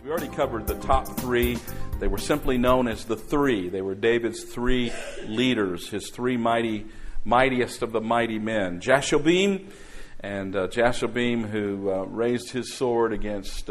We already covered the top three. They were simply known as the three. They were David's three leaders, his three mightiest of the mighty men. Jashobeam, who raised his sword against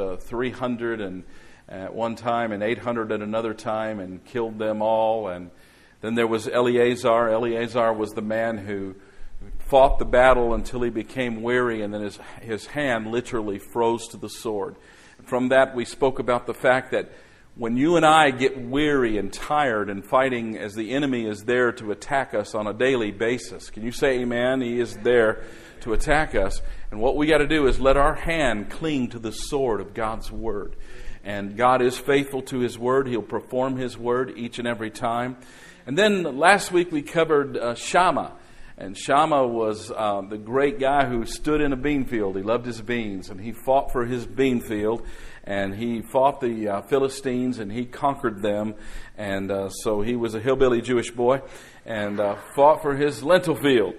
300 at one time and 800 at another time and killed them all. And then there was Eleazar. Eleazar was the man who fought the battle until he became weary, and then his hand literally froze to the sword. From that, we spoke about the fact that when you and I get weary and tired and fighting as the enemy is there to attack us on a daily basis, can you say amen? He is there to attack us. And what we got to do is let our hand cling to the sword of God's Word. And God is faithful to His Word. He'll perform His Word each and every time. And then last week we covered Shammah. And Shammah was the great guy who stood in a bean field. He loved his beans, and he fought for his bean field. And he fought the Philistines, and he conquered them. And so he was a hillbilly Jewish boy and fought for his lentil field.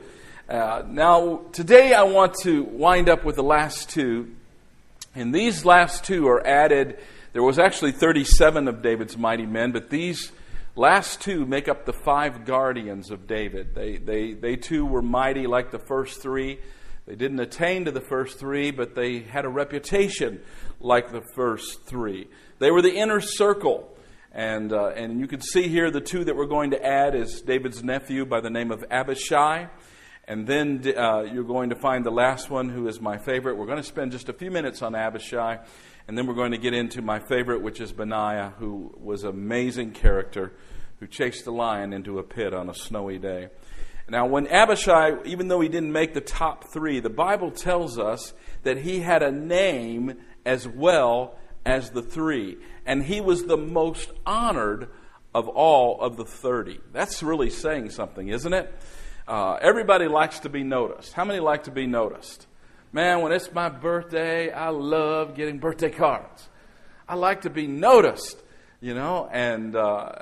Now, today I want to wind up with the last two. And these last two are added. There was actually 37 of David's mighty men, but these last two make up the five guardians of David. They too were mighty like the first three. They didn't attain to the first three, but they had a reputation like the first three. They were the inner circle. And you can see here the two that we're going to add is David's nephew by the name of Abishai. And then you're going to find the last one, who is my favorite. We're going to spend just a few minutes on Abishai. And then we're going to get into my favorite, which is Benaiah, who was an amazing character, who chased a lion into a pit on a snowy day. Now, when Abishai, even though he didn't make the top three, the Bible tells us that he had a name as well as the three. And he was the most honored of all of the 30. That's really saying something, isn't it? Everybody likes to be noticed. How many like to be noticed? Man, when it's my birthday, I love getting birthday cards. I like to be noticed, you know. And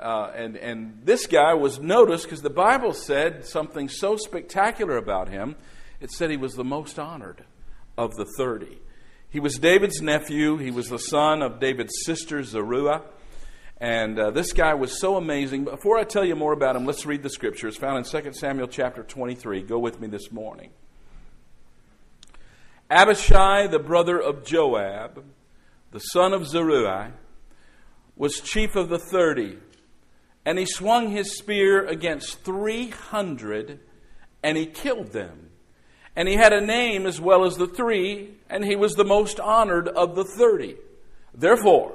this guy was noticed because the Bible said something so spectacular about him. It said he was the most honored of the 30. He was David's nephew. He was the son of David's sister, Zeruiah. And this guy was so amazing. Before I tell you more about him, let's read the scripture. It's found in 2 Samuel chapter 23. Go with me this morning. Abishai, the brother of Joab, the son of Zeruiah, was chief of the 30. And he swung his spear against 300, and he killed them. And he had a name as well as the three, and he was the most honored of the 30. Therefore,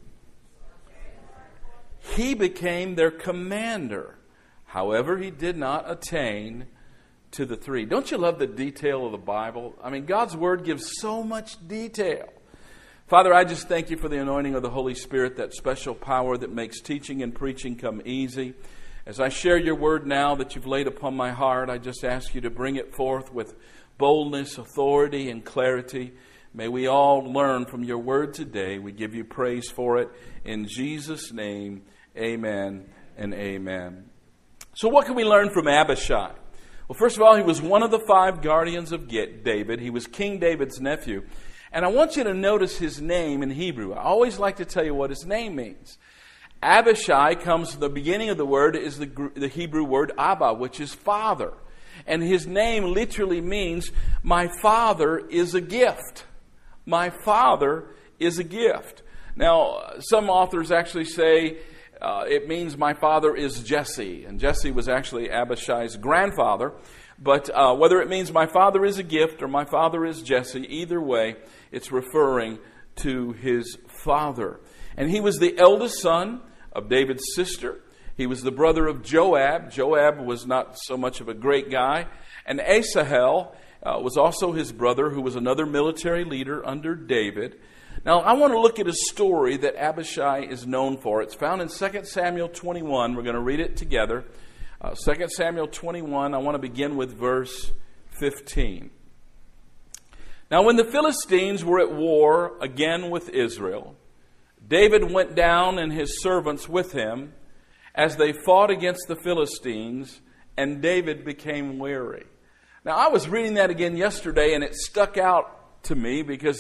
he became their commander. However, he did not attain to the three. Don't you love the detail of the Bible? I mean, God's Word gives so much detail. Father, I just thank you for the anointing of the Holy Spirit, that special power that makes teaching and preaching come easy. As I share your Word now that you've laid upon my heart, I just ask you to bring it forth with boldness, authority, and clarity. May we all learn from your Word today. We give you praise for it. In Jesus' name, amen and amen. So what can we learn from Abishai? Well, first of all, he was one of the five guardians of David. He was King David's nephew. And I want you to notice his name in Hebrew. I always like to tell you what his name means. Abishai comes from the beginning of the word, is the Hebrew word Abba, which is father. And his name literally means, my father is a gift. My father is a gift. Now, some authors actually say it means my father is Jesse. And Jesse was actually Abishai's grandfather. But whether it means my father is a gift or my father is Jesse, either way, it's referring to his father. And he was the eldest son of David's sister. He was the brother of Joab. Joab was not so much of a great guy. And Asahel was also his brother, who was another military leader under David. Now, I want to look at a story that Abishai is known for. It's found in 2 Samuel 21. We're going to read it together. 2 Samuel 21, I want to begin with verse 15. Now, when the Philistines were at war again with Israel, David went down and his servants with him as they fought against the Philistines, and David became weary. Now, I was reading that again yesterday, and it stuck out to me because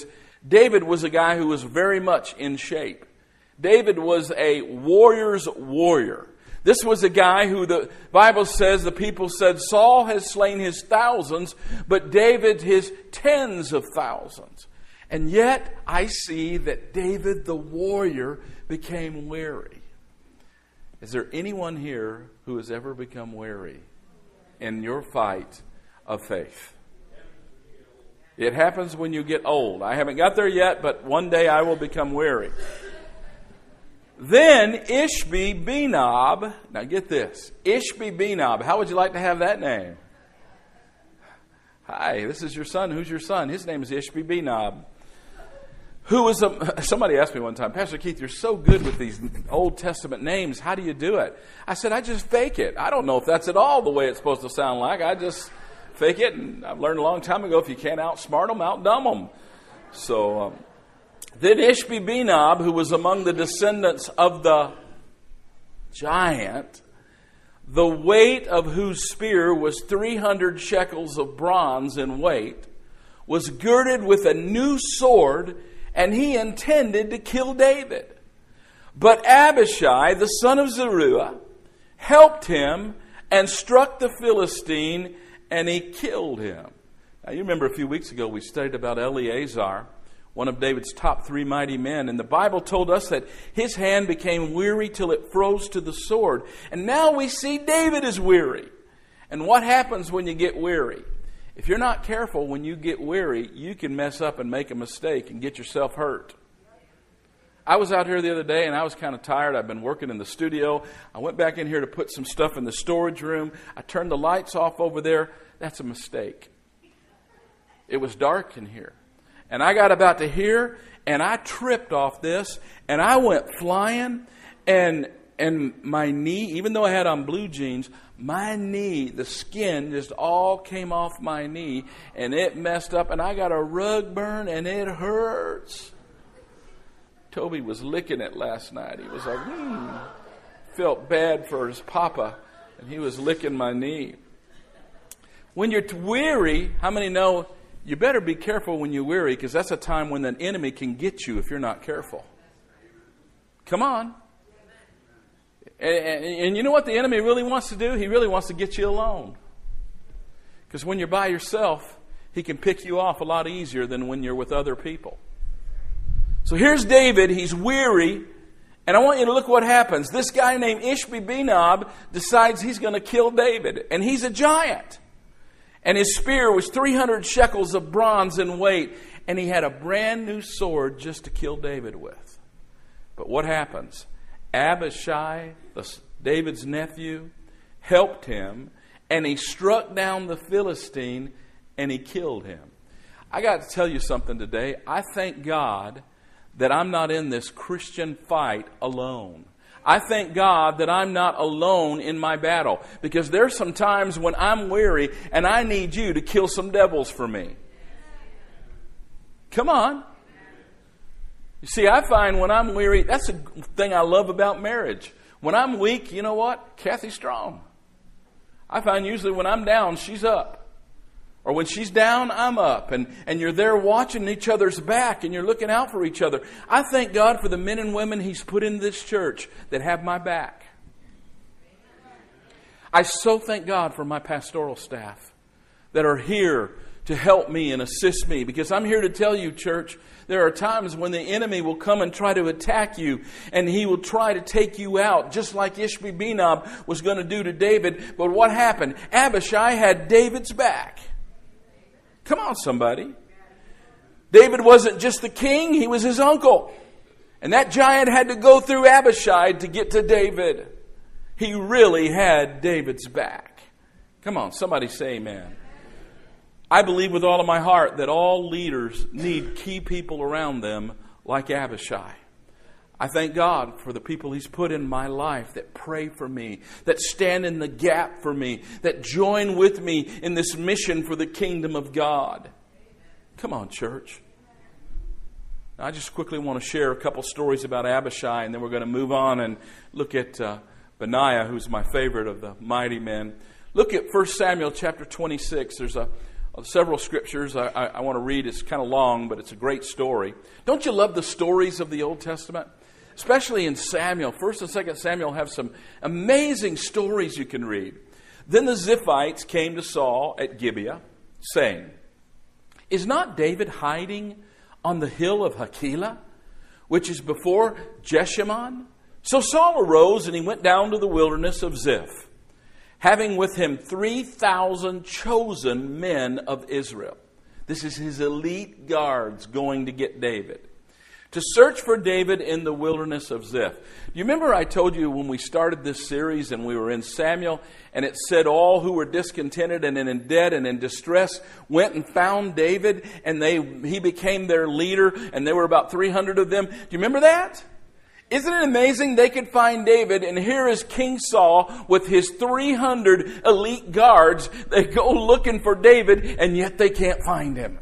David was a guy who was very much in shape. David was a warrior's warrior. This was a guy who the Bible says, the people said, Saul has slain his thousands, but David his tens of thousands. And yet I see that David the warrior became weary. Is there anyone here who has ever become weary in your fight of faith? It happens when you get old. I haven't got there yet, but one day I will become weary. Then Ishbi-Benob, now get this, Ishbi-Benob, how would you like to have that name? Hi, this is your son. Who's your son? His name is Ishbi-Benob. Who was somebody asked me one time, Pastor Keith, you're so good with these Old Testament names. How do you do it? I said, I just fake it. I don't know if that's at all the way it's supposed to sound like. I just fake it, and I've learned a long time ago, if you can't outsmart them, outdumb them. So then Ishbi-Benob, who was among the descendants of the giant, the weight of whose spear was 300 shekels of bronze in weight, was girded with a new sword, and he intended to kill David. But Abishai, the son of Zeruiah, helped him and struck the Philistine, and he killed him. Now, you remember a few weeks ago we studied about Eleazar, one of David's top 3 mighty men. And the Bible told us that his hand became weary till it froze to the sword. And now we see David is weary. And what happens when you get weary? If you're not careful, when you get weary, you can mess up and make a mistake and get yourself hurt. I was out here the other day and I was kind of tired. I've been working in the studio. I went back in here to put some stuff in the storage room. I turned the lights off over there. That's a mistake. It was dark in here. And I got about to here and I tripped off this and I went flying and my knee, even though I had on blue jeans, my knee, the skin just all came off my knee and it messed up and I got a rug burn and it hurts. Toby was licking it last night. He was like, felt bad for his papa and he was licking my knee. When you're weary, how many know you better be careful when you're weary, because that's a time when the enemy can get you if you're not careful. Come on. And you know what the enemy really wants to do? He really wants to get you alone. Because when you're by yourself, he can pick you off a lot easier than when you're with other people. So here's David. He's weary. And I want you to look what happens. This guy named Ishbi-Benob decides he's going to kill David. And he's a giant. And his spear was 300 shekels of bronze in weight. And he had a brand new sword just to kill David with. But what happens? Abishai, David's nephew, helped him, and he struck down the Philistine, and he killed him. I got to tell you something today. I thank God that I'm not in this Christian fight alone. I thank God that I'm not alone in my battle, because there's some times when I'm weary, and I need you to kill some devils for me. Come on. You see, I find when I'm weary, that's the thing I love about marriage. When I'm weak, you know what? Kathy's strong. I find usually when I'm down, she's up. Or when she's down, I'm up. And you're there watching each other's back and you're looking out for each other. I thank God for the men and women He's put in this church that have my back. I so thank God for my pastoral staff that are here to help me and assist me. Because I'm here to tell you, church, there are times when the enemy will come and try to attack you, and he will try to take you out, just like Ishbi-Benob was going to do to David. But what happened? Abishai had David's back. Come on, somebody. David wasn't just the king, he was his uncle. And that giant had to go through Abishai to get to David. He really had David's back. Come on, somebody say amen. I believe with all of my heart that all leaders need key people around them like Abishai. I thank God for the people He's put in my life that pray for me, that stand in the gap for me, that join with me in this mission for the kingdom of God. Come on, church. I just quickly want to share a couple stories about Abishai, and then we're going to move on and look at Benaiah, who's my favorite of the mighty men. Look at 1 Samuel chapter 26. There's a several scriptures I want to read. It's kind of long, but it's a great story. Don't you love the stories of the Old Testament? Especially in Samuel. 1st and 2nd Samuel have some amazing stories you can read. Then the Ziphites came to Saul at Gibeah, saying, "Is not David hiding on the hill of Hakilah, which is before Jeshimon?" So Saul arose and he went down to the wilderness of Ziph, having with him 3,000 chosen men of Israel. This is his elite guards going to get David, to search for David in the wilderness of Ziph. You remember I told you when we started this series and we were in Samuel, and it said all who were discontented and in debt and in distress went and found David, and he became their leader, and there were about 300 of them. Do you remember that? Isn't it amazing they could find David, and here is King Saul with his 300 elite guards. They go looking for David, and yet they can't find him.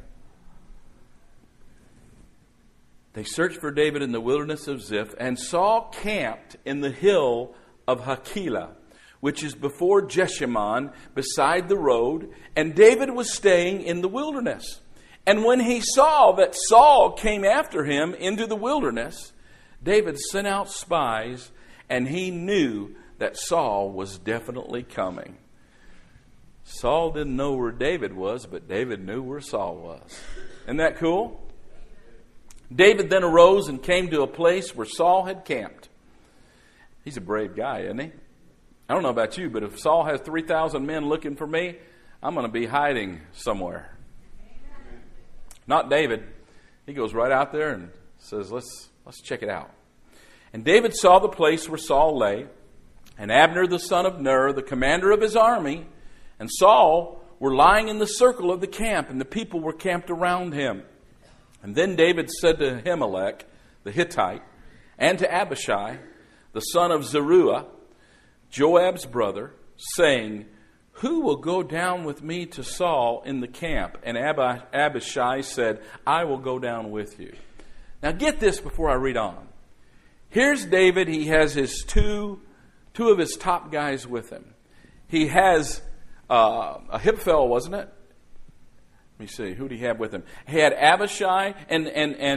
They searched for David in the wilderness of Ziph, and Saul camped in the hill of Hakilah, which is before Jeshimon, beside the road, and David was staying in the wilderness. And when he saw that Saul came after him into the wilderness, David sent out spies, and he knew that Saul was definitely coming. Saul didn't know where David was, but David knew where Saul was. Isn't that cool? David then arose and came to a place where Saul had camped. He's a brave guy, isn't he? I don't know about you, but if Saul has 3,000 men looking for me, I'm going to be hiding somewhere. Not David. He goes right out there and says, let's check it out. And David saw the place where Saul lay, and Abner the son of Ner, the commander of his army, and Saul were lying in the circle of the camp, and the people were camped around him. And then David said to Ahimelech the Hittite, and to Abishai the son of Zeruiah, Joab's brother, saying, "Who will go down with me to Saul in the camp?" And Abishai said, "I will go down with you." Now get this before I read on. Here's David. He has his two of his top guys with him. He has Ahithophel, wasn't it? Let me see. Who did he have with him? He had Abishai and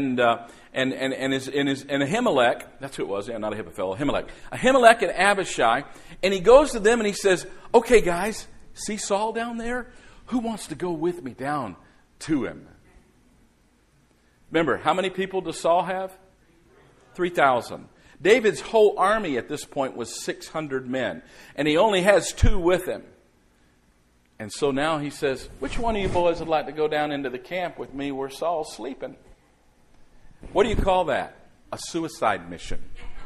Ahimelech. That's who it was. Yeah, not Ahithophel. Ahimelech. Ahimelech and Abishai. And he goes to them and he says, "Okay, guys, see Saul down there? Who wants to go with me down to him?" Remember, how many people does Saul have? 3,000. David's whole army at this point was 600 men. And he only has 2 with him. And so now he says, "Which one of you boys would like to go down into the camp with me where Saul's sleeping?" What do you call that? A suicide mission.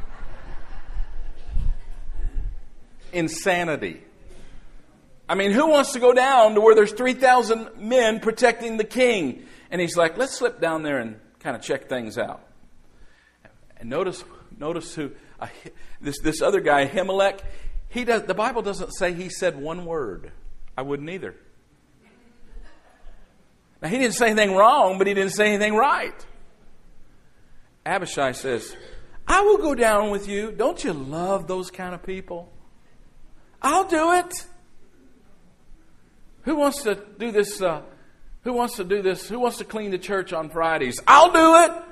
Insanity. I mean, who wants to go down to where there's 3,000 men protecting the king? And he's like, let's slip down there and kind of check things out. And notice who this other guy, Ahimelech. The Bible doesn't say he said one word. I wouldn't either. Now, he didn't say anything wrong, but he didn't say anything right. Abishai says, "I will go down with you." Don't you love those kind of people? I'll do it. Who wants to do this? Who wants to do this? Who wants to clean the church on Fridays? I'll do it.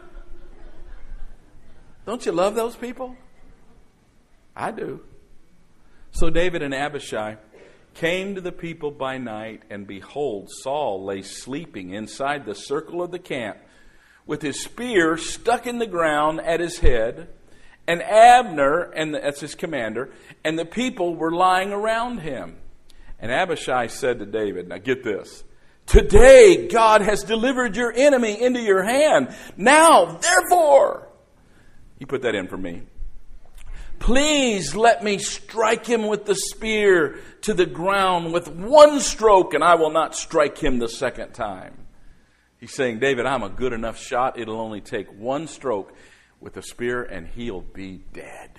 Don't you love those people? I do. So David and Abishai came to the people by night, and behold, Saul lay sleeping inside the circle of the camp, with his spear stuck in the ground at his head, and Abner, and that's his commander, and the people were lying around him. And Abishai said to David, now get this, "Today God has delivered your enemy into your hand. Now, therefore," he put that in for me, "please let me strike him with the spear to the ground with one stroke, and I will not strike him the second time." He's saying, David, I'm a good enough shot. It'll only take one stroke with the spear, and he'll be dead.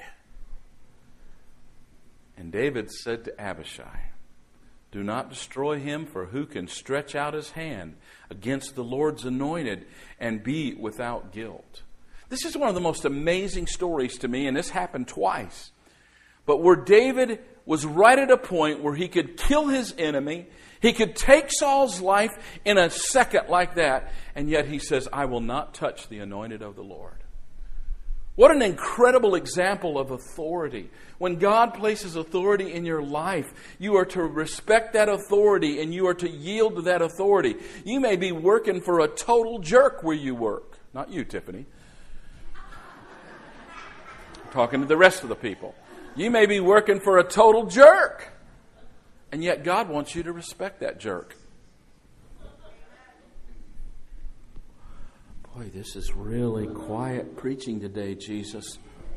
And David said to Abishai, "Do not destroy him, for who can stretch out his hand against the Lord's anointed and be without guilt?" This is one of the most amazing stories to me, and this happened twice. but where David was right at a point where he could kill his enemy, he could take Saul's life in a second like that, and yet he says, I will not touch the anointed of the Lord. What an incredible example of authority. When God places authority in your life, you are to respect that authority and you are to yield to that authority. You may be working for a total jerk where you work. Not you, Tiffany. I'm talking to the rest of the people. You may be working for a total jerk, and yet God wants you to respect that jerk. Boy, this is really quiet preaching today, Jesus.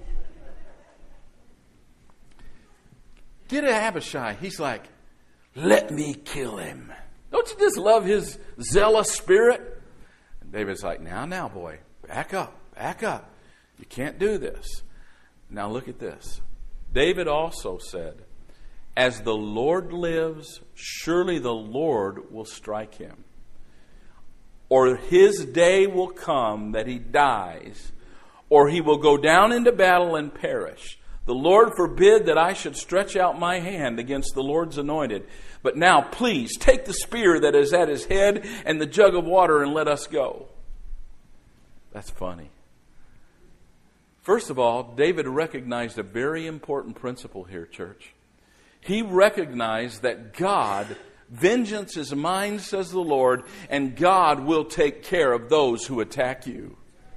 Get Abishai. He's like, let me kill him. Don't you just love his zealous spirit? And David's like, now, boy, back up. You can't do this. Now look at this. David also said, as the Lord lives, surely the Lord will strike him. Or his day will come that he dies, or he will go down into battle and perish. The Lord forbid that I should stretch out my hand against the Lord's anointed. But now, please, take the spear that is at his head and the jug of water and let us go. That's funny. First of all, David recognized a very important principle here, church. He recognized that God, vengeance is mine, says the Lord, and God will take care of those who attack you.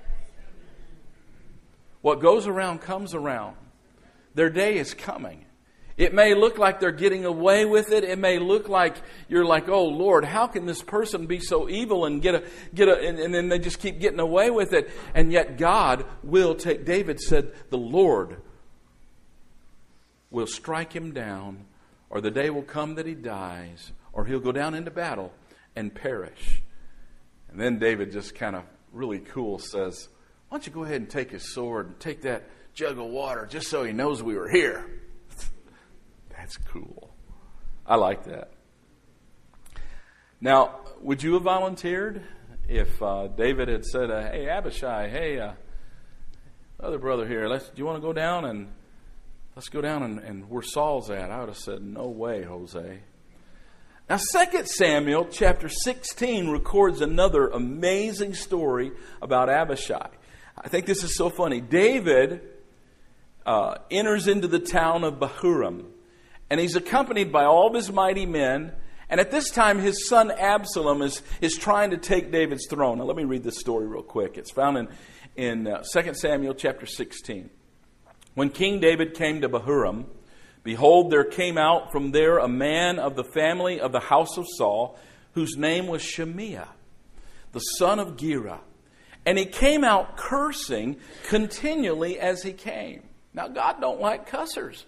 What goes around comes around. Their day is coming. It may look like they're getting away with it. It may look like you're like, oh Lord, how can this person be so evil and and then they just keep getting away with it. And yet God will take, David said, the Lord will strike him down, or the day will come that he dies, or he'll go down into battle and perish. And then David just kind of really cool says, why don't you go ahead and take his sword and take that jug of water just so he knows we were here. That's cool. I like that. Now, would you have volunteered if David had said, hey, Abishai, hey, other brother here, do you want to go down and let's go down and where Saul's at? I would have said, no way, Jose. Now, 2 Samuel chapter 16 records another amazing story about Abishai. I think this is so funny. David enters into the town of Bahurim, and he's accompanied by all of his mighty men. And at this time, his son Absalom is trying to take David's throne. Now, let me read this story real quick. It's found in 2 Samuel chapter 16. When King David came to Bahurim, behold, there came out from there a man of the family of the house of Saul, whose name was Shemaiah, the son of Gera. And he came out cursing continually as he came. Now, God don't like cussers.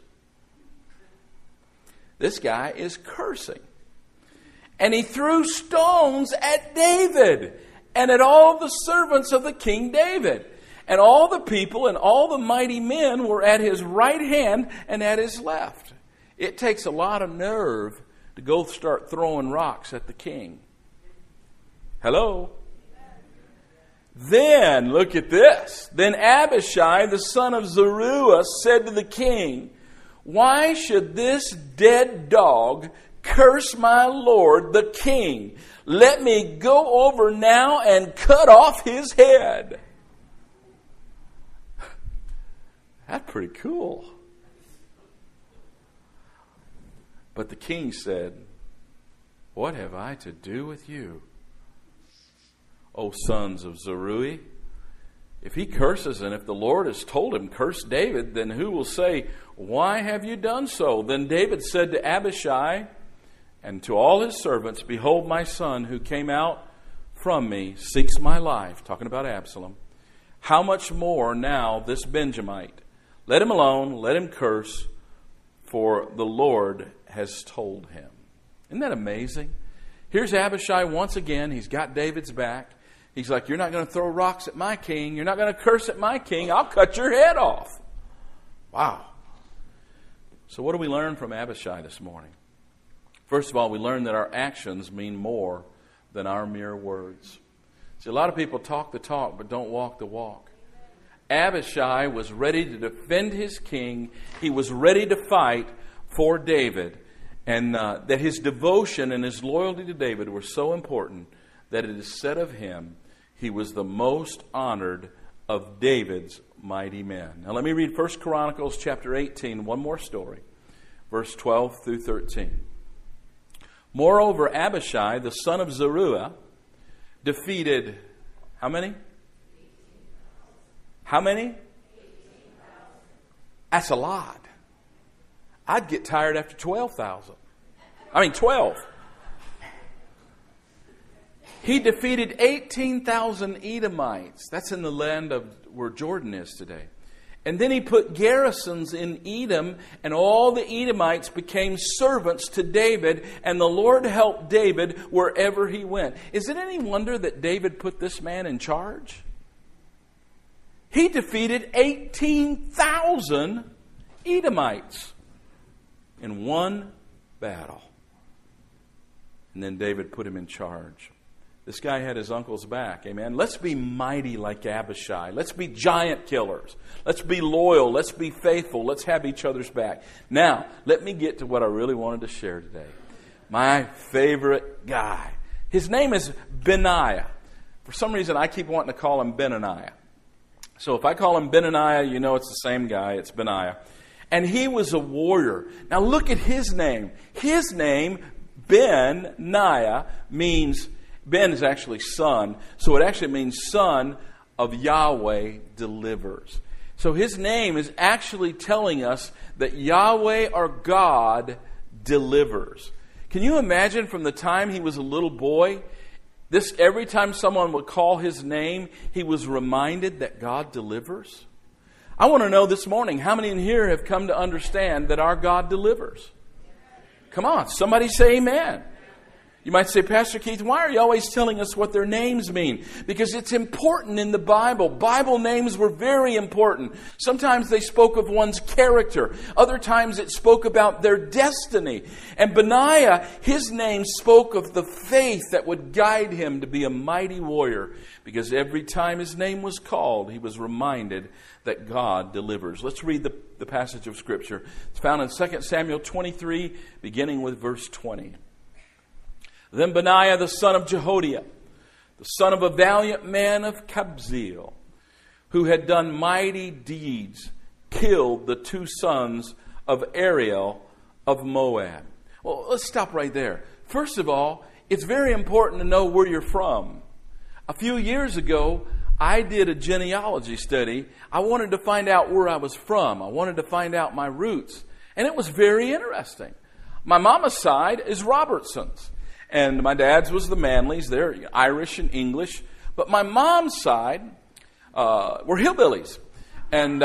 This guy is cursing. And he threw stones at David and at all the servants of the King David. And all the people and all the mighty men were at his right hand and at his left. It takes a lot of nerve to go start throwing rocks at the king. Hello? Then, look at this. Then Abishai, the son of Zeruiah, said to the king, why should this dead dog curse my lord, the king? Let me go over now and cut off his head. That's pretty cool. But the king said, what have I to do with you, O sons of Zeruiah? If he curses, and if the Lord has told him, curse David, then who will say, why have you done so? Then David said to Abishai and to all his servants, behold, my son who came out from me seeks my life. Talking about Absalom. How much more now this Benjamite? Let him alone, let him curse, for the Lord has told him. Isn't that amazing? Here's Abishai once again. He's got David's back. He's like, you're not going to throw rocks at my king. You're not going to curse at my king. I'll cut your head off. Wow. So what do we learn from Abishai this morning? First of all, we learn that our actions mean more than our mere words. See, a lot of people talk the talk but don't walk the walk. Abishai was ready to defend his king. He was ready to fight for David. And that his devotion and his loyalty to David were so important that it is said of him, he was the most honored of David's mighty men. Now let me read 1 Chronicles chapter 18, one more story, verse 12 through 13. Moreover, Abishai, the son of Zeruiah, defeated, how many? How many? That's a lot. I'd get tired after 12,000. 12. He defeated 18,000 Edomites. That's in the land of where Jordan is today. And then he put garrisons in Edom, and all the Edomites became servants to David, and the Lord helped David wherever he went. Is it any wonder that David put this man in charge? He defeated 18,000 Edomites in one battle. And then David put him in charge. This guy had his uncle's back. Amen. Let's be mighty like Abishai. Let's be giant killers. Let's be loyal. Let's be faithful. Let's have each other's back. Now, let me get to what I really wanted to share today. My favorite guy. His name is Benaiah. For some reason, I keep wanting to call him Benaniah. So if I call him Benaniah, you know it's the same guy. It's Benaiah. And he was a warrior. Now look at his name. His name, Benaiah, means... Ben is actually son, so it actually means son of Yahweh delivers. So his name is actually telling us that Yahweh, our God, delivers. Can you imagine from the time he was a little boy, every time someone would call his name, he was reminded that God delivers? I want to know this morning, how many in here have come to understand that our God delivers? Come on, somebody say amen. You might say, Pastor Keith, why are you always telling us what their names mean? Because it's important in the Bible. Bible names were very important. Sometimes they spoke of one's character. Other times it spoke about their destiny. And Benaiah, his name spoke of the faith that would guide him to be a mighty warrior. Because every time his name was called, he was reminded that God delivers. Let's read the passage of Scripture. It's found in 2 Samuel 23, beginning with verse 20. Then Benaiah the son of Jehoiada, the son of a valiant man of Kabzeel, who had done mighty deeds, killed the two sons of Ariel of Moab. Well, let's stop right there. First of all, it's very important to know where you're from. A few years ago, I did a genealogy study. I wanted to find out where I was from. I wanted to find out my roots. And it was very interesting. My mama's side is Robertson's. And my dad's was the Manleys. They're Irish and English. But my mom's side were hillbillies. And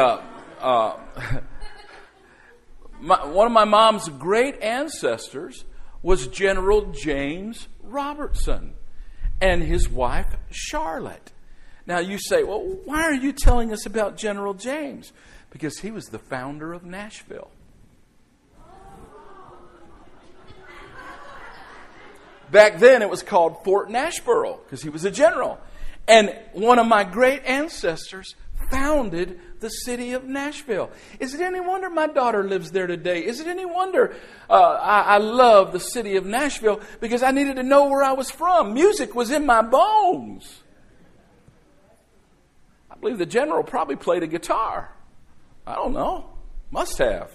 one of my mom's great ancestors was General James Robertson and his wife Charlotte. Now you say, well, why are you telling us about General James? Because he was the founder of Nashville. Back then it was called Fort Nashboro because he was a general. And one of my great ancestors founded the city of Nashville. Is it any wonder my daughter lives there today? Is it any wonder I love the city of Nashville? Because I needed to know where I was from. Music was in my bones. I believe the general probably played a guitar. I don't know. Must have.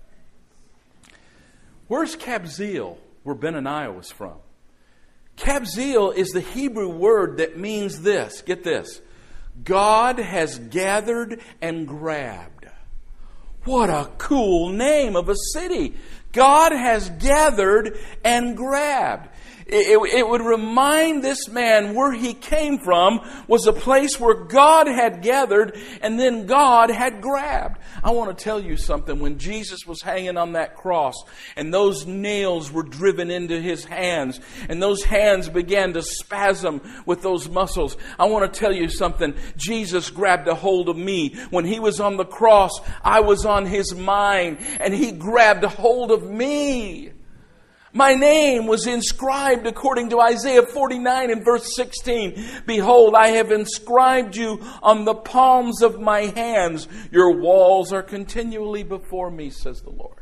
Where's Kabzeel, where Benaniah was from? Kabzeel is the Hebrew word that means this. Get this. God has gathered and grabbed. What a cool name of a city. God has gathered and grabbed. It would remind this man where he came from was a place where God had gathered and then God had grabbed. I want to tell you something. When Jesus was hanging on that cross and those nails were driven into his hands and those hands began to spasm with those muscles, I want to tell you something. Jesus grabbed a hold of me. When he was on the cross, I was on his mind and he grabbed a hold of me. My name was inscribed according to Isaiah 49 and verse 16. Behold, I have inscribed you on the palms of my hands. Your walls are continually before me, says the Lord.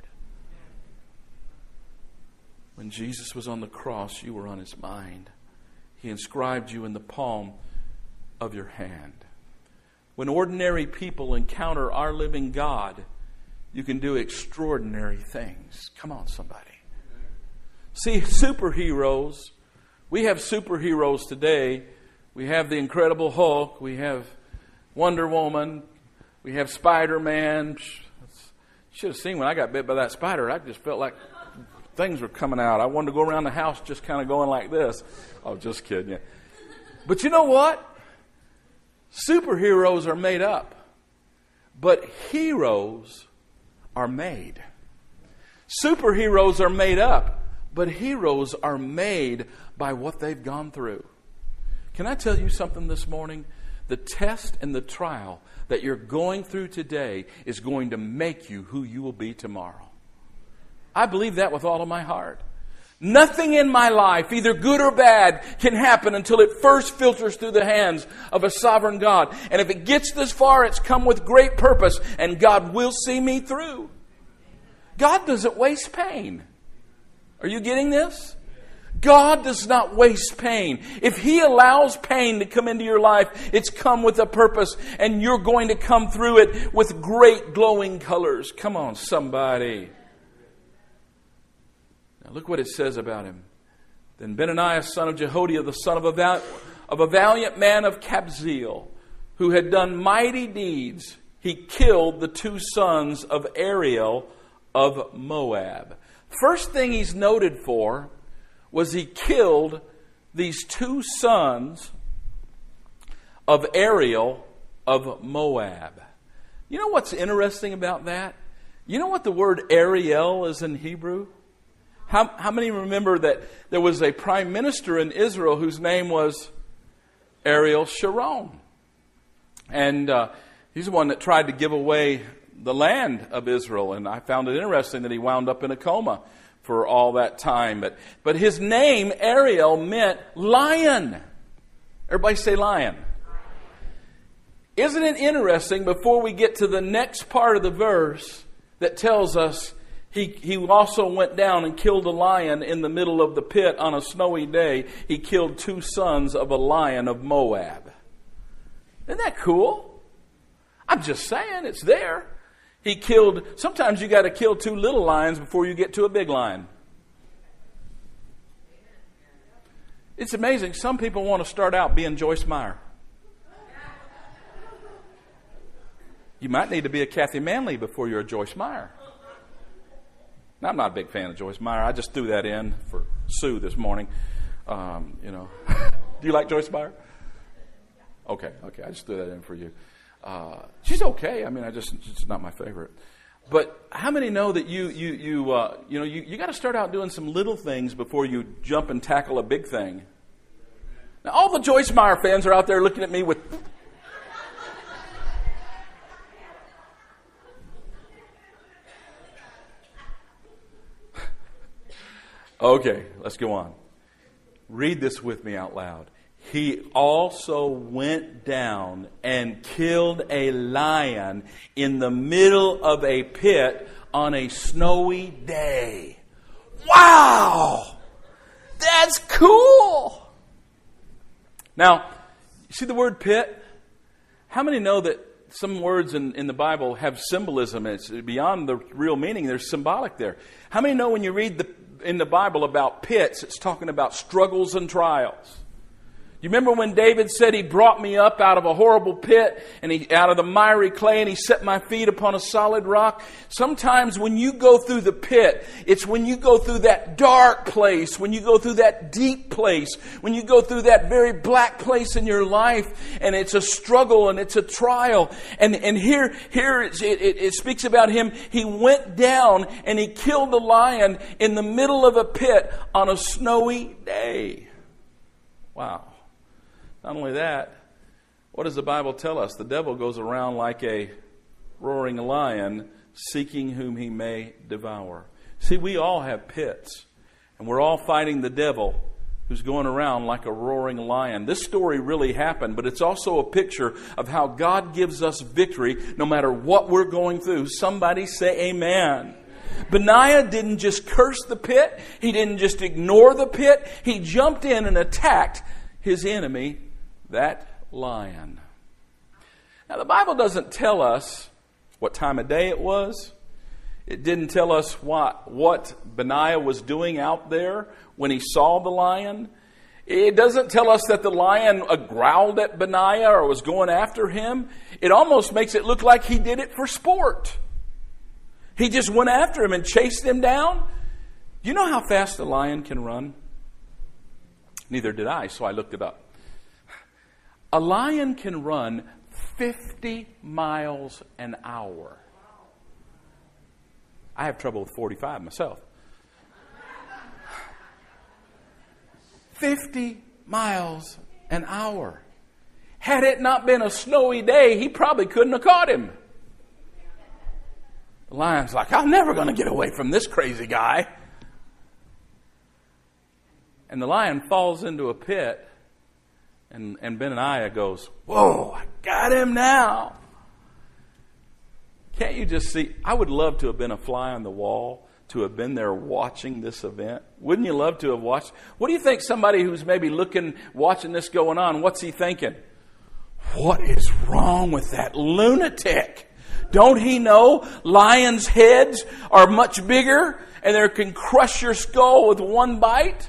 When Jesus was on the cross, you were on His mind. He inscribed you in the palm of your hand. When ordinary people encounter our living God, you can do extraordinary things. Come on, somebody. See, superheroes, we have superheroes today. We have the Incredible Hulk. We have Wonder Woman. We have Spider-Man. You should have seen when I got bit by that spider. I just felt like things were coming out. I wanted to go around the house just kind of going like this. Oh, just kidding you. But you know what? Superheroes are made up. But heroes are made. Superheroes are made up. But heroes are made by what they've gone through. Can I tell you something this morning? The test and the trial that you're going through today is going to make you who you will be tomorrow. I believe that with all of my heart. Nothing in my life, either good or bad, can happen until it first filters through the hands of a sovereign God. And if it gets this far, it's come with great purpose, and God will see me through. God doesn't waste pain. Are you getting this? God does not waste pain. If He allows pain to come into your life, it's come with a purpose, and you're going to come through it with great glowing colors. Come on, somebody. Now look what it says about him. Then Benaniah, son of Jehoiada, the son of a valiant man of Kabzeel, who had done mighty deeds, he killed the 2 sons of Ariel of Moab. First thing he's noted for was he killed these 2 sons of Ariel of Moab. You know what's interesting about that? You know what the word Ariel is in Hebrew? How many remember that there was a prime minister in Israel whose name was Ariel Sharon? And he's the one that tried to give away the land of Israel. And I found it interesting that he wound up in a coma for all that time. But his name, Ariel, meant lion. Everybody say lion. Isn't it interesting, before we get to the next part of the verse that tells us he also went down and killed a lion in the middle of the pit on a snowy day. He killed 2 sons of a lion of Moab. Isn't that cool? I'm just saying, it's there. He killed, sometimes you got to kill 2 little lions before you get to a big lion. It's amazing. Some people want to start out being Joyce Meyer. You might need to be a Kathy Manley before you're a Joyce Meyer. Now, I'm not a big fan of Joyce Meyer. I just threw that in for Sue this morning. Do you like Joyce Meyer? Okay. I just threw that in for you. She's okay. I mean, it's not my favorite. But how many know that you got to start out doing some little things before you jump and tackle a big thing? Now, all the Joyce Meyer fans are out there looking at me with. Okay, let's go on. Read this with me out loud. He also went down and killed a lion in the middle of a pit on a snowy day. Wow! That's cool! Now, you see the word pit? How many know that some words in the Bible have symbolism? It's beyond the real meaning. There's symbolic there. How many know when you read in the Bible about pits, it's talking about struggles and trials? You remember when David said, He brought me up out of a horrible pit and out of the miry clay, and He set my feet upon a solid rock? Sometimes when you go through the pit, it's when you go through that dark place, when you go through that deep place, when you go through that very black place in your life, and it's a struggle and it's a trial. And here it speaks about him. He went down and he killed the lion in the middle of a pit on a snowy day. Wow. Not only that, what does the Bible tell us? The devil goes around like a roaring lion, seeking whom he may devour. See, we all have pits. And we're all fighting the devil who's going around like a roaring lion. This story really happened, but it's also a picture of how God gives us victory no matter what we're going through. Somebody say amen. Benaiah didn't just curse the pit. He didn't just ignore the pit. He jumped in and attacked his enemy, that lion. Now, the Bible doesn't tell us what time of day it was. It didn't tell us what Benaiah was doing out there when he saw the lion. It doesn't tell us that the lion growled at Benaiah or was going after him. It almost makes it look like he did it for sport. He just went after him and chased him down. Do you know how fast a lion can run? Neither did I, so I looked it up. A lion can run 50 miles an hour. I have trouble with 45 myself. 50 miles an hour. Had it not been a snowy day, he probably couldn't have caught him. The lion's like, I'm never going to get away from this crazy guy. And the lion falls into a pit, and Benaiah goes, whoa, I got him now. Can't you just see? I would love to have been a fly on the wall, to have been there watching this event. Wouldn't you love to have watched? What do you think somebody who's maybe watching this going on, what's he thinking? What is wrong with that lunatic? Don't he know lions' heads are much bigger and they can crush your skull with one bite?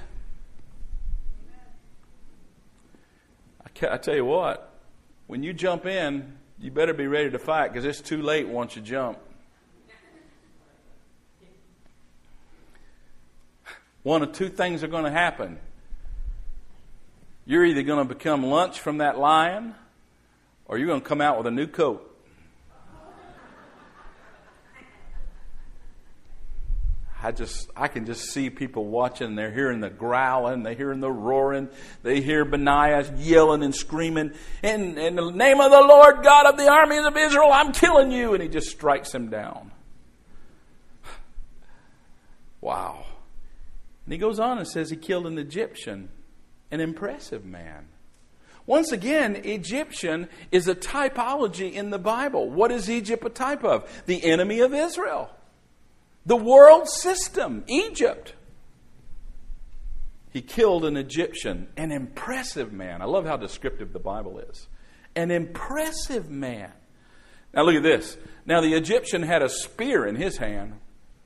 I tell you what, when you jump in, you better be ready to fight because it's too late once you jump. One of two things are going to happen. You're either going to become lunch from that lion or you're going to come out with a new coat. I can just see people watching. They're hearing the growling. They're hearing the roaring. They hear Benaiah yelling and screaming, in the name of the Lord God of the armies of Israel, I'm killing you. And he just strikes him down. Wow. And he goes on and says he killed an Egyptian, an impressive man. Once again, Egyptian is a typology in the Bible. What is Egypt a type of? The enemy of Israel. The world system, Egypt. He killed an Egyptian, an impressive man. I love how descriptive the Bible is. An impressive man. Now look at this. Now the Egyptian had a spear in his hand,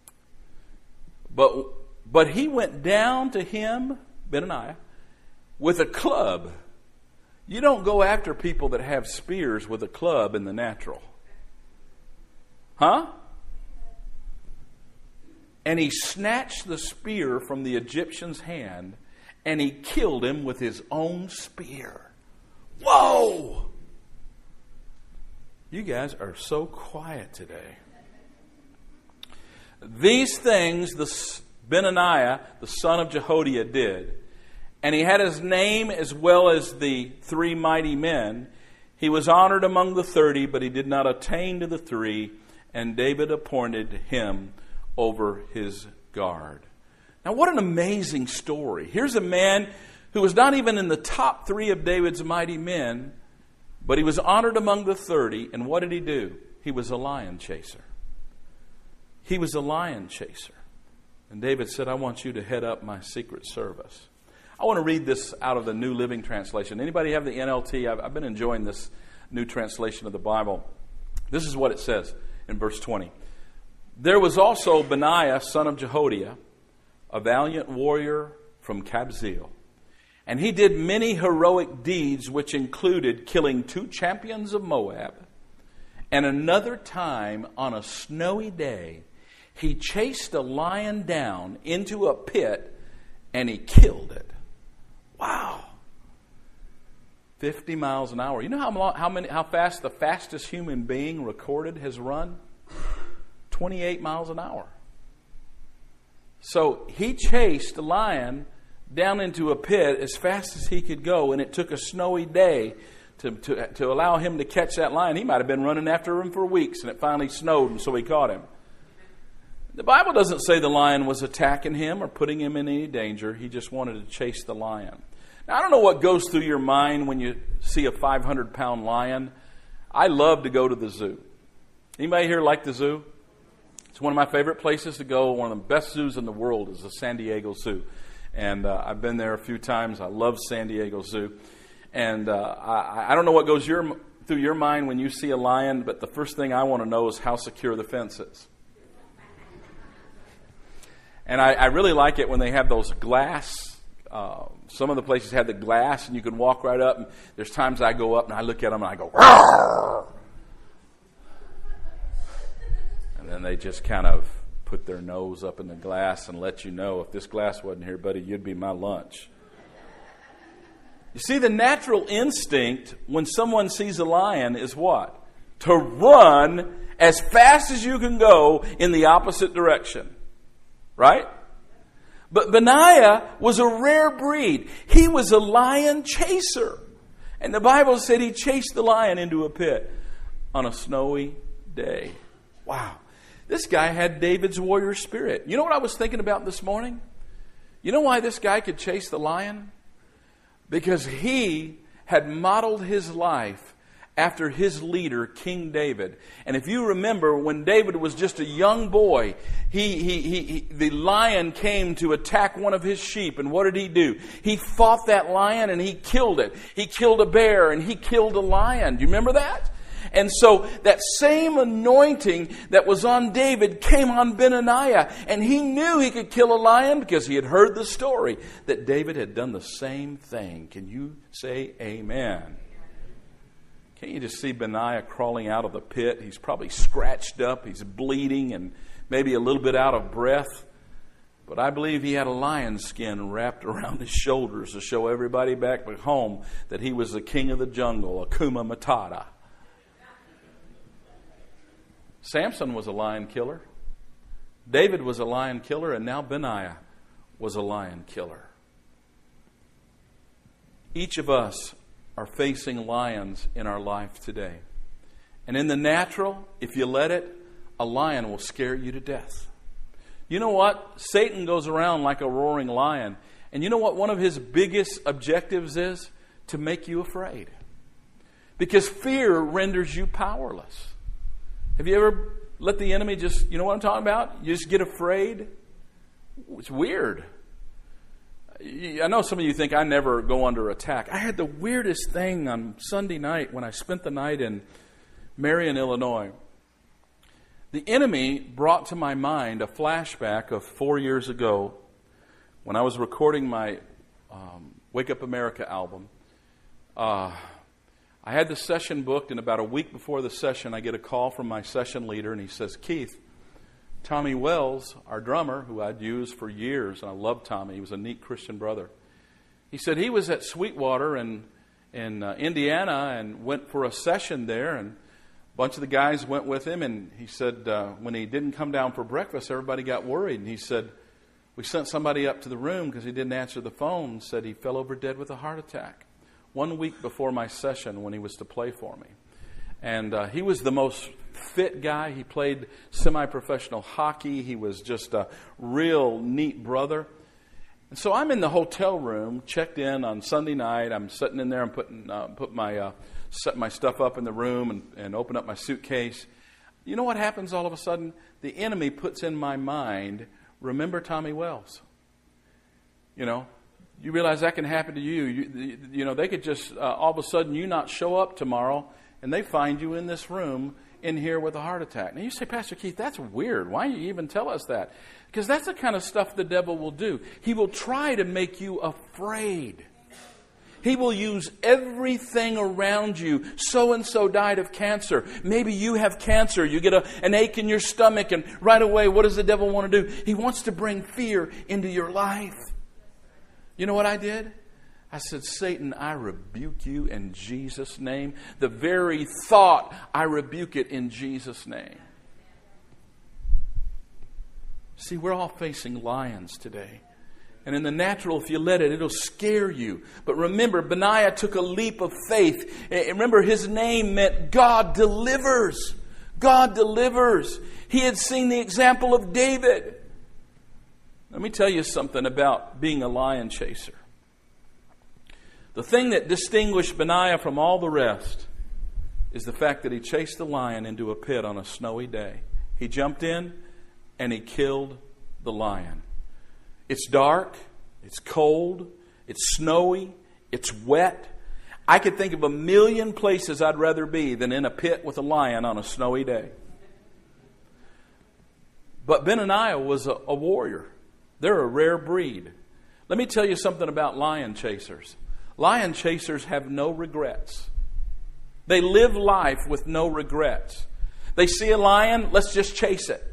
but he went down to him, Benaiah, with a club. You don't go after people that have spears with a club in the natural. Huh? And he snatched the spear from the Egyptian's hand and he killed him with his own spear. Whoa! You guys are so quiet today. These things Benaiah, the son of Jehoiada, did. And he had his name as well as the 3 mighty men. He was honored among the 30, but he did not attain to the 3. And David appointed him over his guard. Now, what an amazing story. Here's a man who was not even in the top 3 of David's mighty men, but he was honored among the 30. And what did he do? He was a lion chaser. He was a lion chaser. And David said, I want you to head up my secret service. I want to read this out of the New Living Translation. Anybody have the NLT? I've been enjoying this new translation of the Bible. This is what it says in verse 20. There was also Benaiah, son of Jehoiada, a valiant warrior from Kabzeel. And he did many heroic deeds, which included killing 2 champions of Moab. And another time, on a snowy day, he chased a lion down into a pit and he killed it. Wow. 50 miles an hour. You know how fast the fastest human being recorded has run? 28 miles an hour. So he chased a lion down into a pit as fast as he could go, and it took a snowy day to allow him to catch that lion. He might have been running after him for weeks, and it finally snowed, and so he caught him. The Bible doesn't say the lion was attacking him or putting him in any danger. He just wanted to chase the lion. Now, I don't know what goes through your mind when you see a 500-pound lion. I love to go to the zoo. Anybody here like the zoo? It's one of my favorite places to go. One of the best zoos in the world is the San Diego Zoo. And I've been there a few times. I love San Diego Zoo. And I don't know what goes through your mind when you see a lion, but the first thing I want to know is how secure the fence is. And I really like it when they have those glass. Some of the places have the glass, and you can walk right up. And there's times I go up and I look at them and I go, "Rawr!" And then they just kind of put their nose up in the glass and let you know, if this glass wasn't here, buddy, you'd be my lunch. You see, the natural instinct when someone sees a lion is what? To run as fast as you can go in the opposite direction. Right? But Benaiah was a rare breed. He was a lion chaser. And the Bible said he chased the lion into a pit on a snowy day. Wow. This guy had David's warrior spirit. You know what I was thinking about this morning? You know why this guy could chase the lion? Because he had modeled his life after his leader, King David. And if you remember, when David was just a young boy, the lion came to attack one of his sheep. And what did he do? He fought that lion and he killed it. He killed a bear and he killed a lion. Do you remember that? And so that same anointing that was on David came on Benaiah. And he knew he could kill a lion because he had heard the story that David had done the same thing. Can you say amen? Can't you just see Benaiah crawling out of the pit? He's probably scratched up. He's bleeding and maybe a little bit out of breath. But I believe he had a lion's skin wrapped around his shoulders to show everybody back home that he was the king of the jungle, Hakuna Matata. Samson was a lion killer. David was a lion killer, and now Benaiah was a lion killer. Each of us are facing lions in our life today. And in the natural, if you let it, a lion will scare you to death. You know what? Satan goes around like a roaring lion. And you know what one of his biggest objectives is? To make you afraid. Because fear renders you powerless. Have you ever let the enemy just, you know what I'm talking about? You just get afraid? It's weird. I know some of you think I never go under attack. I had the weirdest thing on Sunday night when I spent the night in Marion, Illinois. The enemy brought to my mind a flashback of 4 years ago when I was recording my Wake Up America album. I had the session booked, and about a week before the session, I get a call from my session leader, and he says, "Keith, Tommy Wells, our drummer, who I'd used for years, and I loved Tommy. He was a neat Christian brother. He said he was at Sweetwater in Indiana and went for a session there, and a bunch of the guys went with him. And he said when he didn't come down for breakfast, everybody got worried. And he said, we sent somebody up to the room because he didn't answer the phone and said he fell over dead with a heart attack 1 week before my session when he was to play for me. And he was the most fit guy. He played semi-professional hockey. He was just a real neat brother. And so I'm in the hotel room, checked in on Sunday night. I'm sitting in there and set my stuff up in the room and open up my suitcase. You know what happens all of a sudden? The enemy puts in my mind, remember Tommy Wells. You know, you realize that can happen to you. You know, they could just all of a sudden you not show up tomorrow and they find you in this room in here with a heart attack. Now you say, Pastor Keith, that's weird. Why do you even tell us that? Because that's the kind of stuff the devil will do. He will try to make you afraid. He will use everything around you. So-and-so died of cancer. Maybe you have cancer. You get an ache in your stomach, and right away, what does the devil want to do? He wants to bring fear into your life. You know what I did? I said, Satan, I rebuke you in Jesus' name. The very thought, I rebuke it in Jesus' name. See, we're all facing lions today. And in the natural, if you let it, it'll scare you. But remember, Benaiah took a leap of faith. Remember, his name meant God delivers. God delivers. He had seen the example of David. Let me tell you something about being a lion chaser. The thing that distinguished Benaiah from all the rest is the fact that he chased the lion into a pit on a snowy day. He jumped in and he killed the lion. It's dark, it's cold, it's snowy, it's wet. I could think of a million places I'd rather be than in a pit with a lion on a snowy day. But Benaiah was a warrior. They're a rare breed. Let me tell you something about lion chasers. Lion chasers have no regrets. They live life with no regrets. They see a lion, let's just chase it.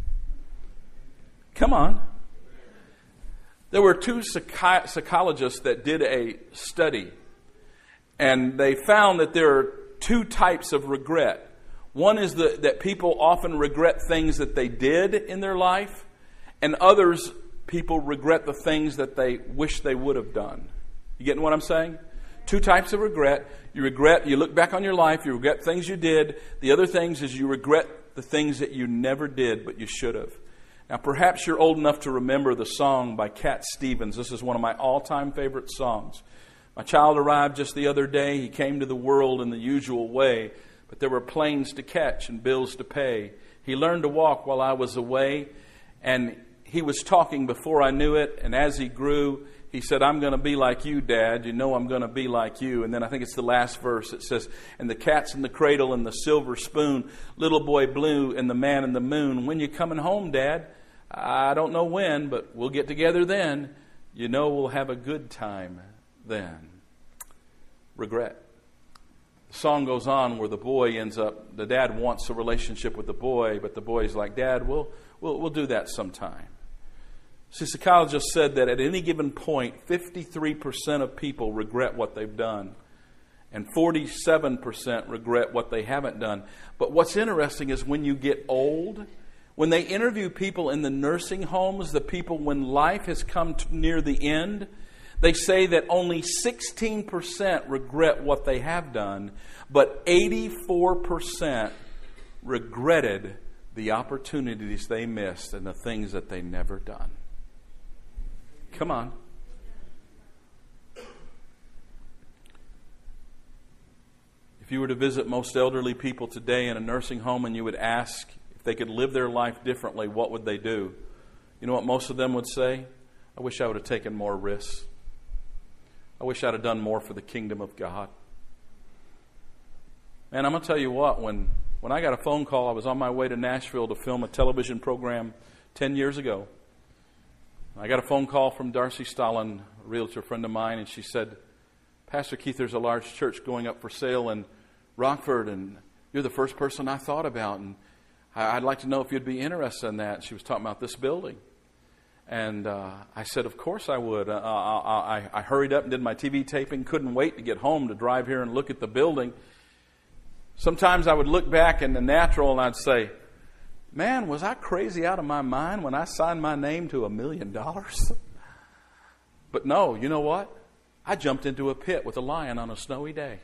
Come on. There were two psychologists that did a study, and they found that there are two types of regret. One is that people often regret things that they did in their life, and others, people regret the things that they wish they would have done. You getting what I'm saying? Two types of regret. You look back on your life, you regret things you did. The other things is you regret the things that you never did, but you should have. Now, perhaps you're old enough to remember the song by Cat Stevens. This is one of my all-time favorite songs. My child arrived just the other day. He came to the world in the usual way, but there were planes to catch and bills to pay. He learned to walk while I was away, and he was talking before I knew it, and as he grew, he said, I'm going to be like you, Dad. You know I'm going to be like you. And then I think it's the last verse. It says, and the cat's in the cradle and the silver spoon, little boy blue and the man in the moon. When you coming home, Dad? I don't know when, but we'll get together then. You know we'll have a good time then. Regret. The song goes on where the boy ends up, the dad wants a relationship with the boy, but the boy's like, Dad, we'll do that sometime. See, psychologists said that at any given point, 53% of people regret what they've done, and 47% regret what they haven't done. But what's interesting is when you get old, when they interview people in the nursing homes, the people when life has come near the end, they say that only 16% regret what they have done, but 84% regretted the opportunities they missed and the things that they never done. Come on. If you were to visit most elderly people today in a nursing home and you would ask if they could live their life differently, what would they do? You know what most of them would say? I wish I would have taken more risks. I wish I'd have done more for the kingdom of God. Man, I'm going to tell you what, when I got a phone call, I was on my way to Nashville to film a television program 10 years ago. I got a phone call from Darcy Stalin, a realtor friend of mine, and she said, Pastor Keith, there's a large church going up for sale in Rockford, and you're the first person I thought about, and I'd like to know if you'd be interested in that. And she was talking about this building. And I said, of course I would. I hurried up and did my TV taping, couldn't wait to get home to drive here and look at the building. Sometimes I would look back in the natural and I'd say, man, was I crazy out of my mind when I signed my name to $1 million? But no, you know what? I jumped into a pit with a lion on a snowy day.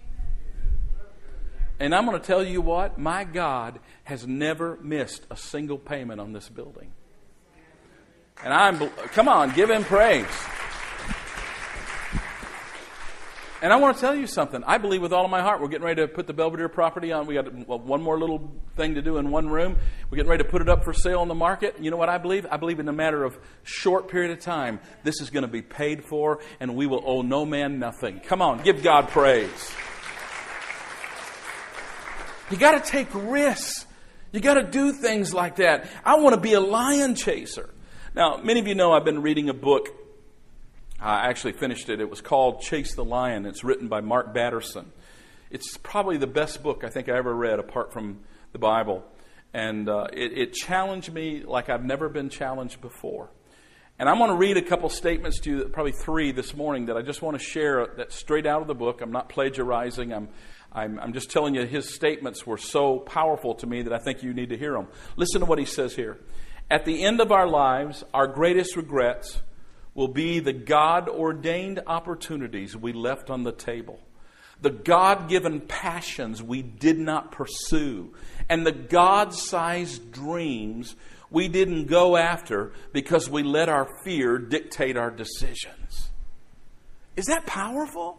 And I'm going to tell you what, my God has never missed a single payment on this building. And come on, give Him praise. And I want to tell you something. I believe with all of my heart, we're getting ready to put the Belvedere property on. We got one more little thing to do in one room. We're getting ready to put it up for sale on the market. You know what I believe? I believe in a matter of short period of time, this is going to be paid for, and we will owe no man nothing. Come on, give God praise. You got to take risks. You got to do things like that. I want to be a lion chaser. Now, many of you know I've been reading a book. I actually finished it. It was called Chase the Lion. It's written by Mark Batterson. It's probably the best book I think I ever read apart from the Bible. And it challenged me like I've never been challenged before. And I'm going to read a couple statements to you, probably 3 this morning, that I just want to share that's straight out of the book. I'm not plagiarizing. I'm just telling you his statements were so powerful to me that I think you need to hear them. Listen to what he says here. At the end of our lives, our greatest regrets will be the God-ordained opportunities we left on the table. The God-given passions we did not pursue. And the God-sized dreams we didn't go after because we let our fear dictate our decisions. Is that powerful?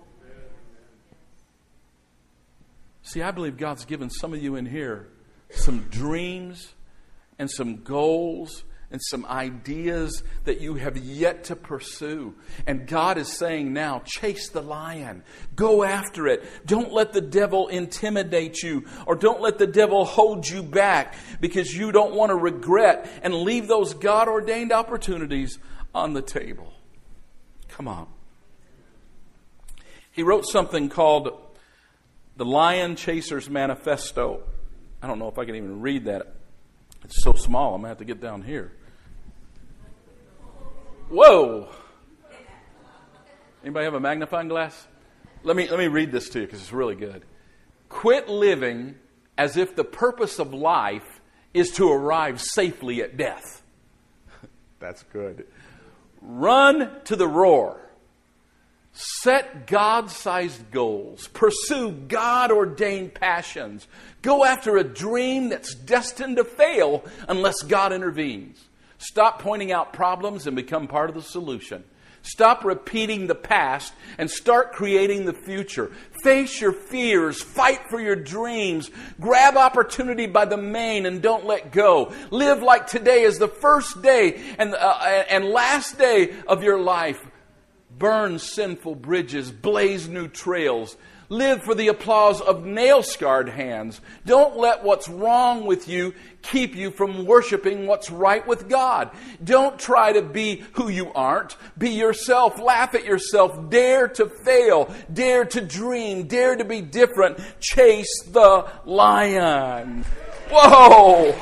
See, I believe God's given some of you in here some dreams and some goals and some ideas that you have yet to pursue. And God is saying now, chase the lion. Go after it. Don't let the devil intimidate you, or don't let the devil hold you back because you don't want to regret and leave those God-ordained opportunities on the table. Come on. He wrote something called the Lion Chaser's Manifesto. I don't know if I can even read that. It's so small, I'm going to have to get down here. Whoa! Anybody have a magnifying glass? Let me read this to you because it's really good. Quit living as if the purpose of life is to arrive safely at death. That's good. Run to the roar. Set God-sized goals. Pursue God-ordained passions. Go after a dream that's destined to fail unless God intervenes. Stop pointing out problems and become part of the solution. Stop repeating the past and start creating the future. Face your fears. Fight for your dreams. Grab opportunity by the mane and don't let go. Live like today is the first day and last day of your life. Burn sinful bridges. Blaze new trails. Live for the applause of nail-scarred hands. Don't let what's wrong with you keep you from worshiping what's right with God. Don't try to be who you aren't. Be yourself. Laugh at yourself. Dare to fail. Dare to dream. Dare to be different. Chase the lion. Whoa!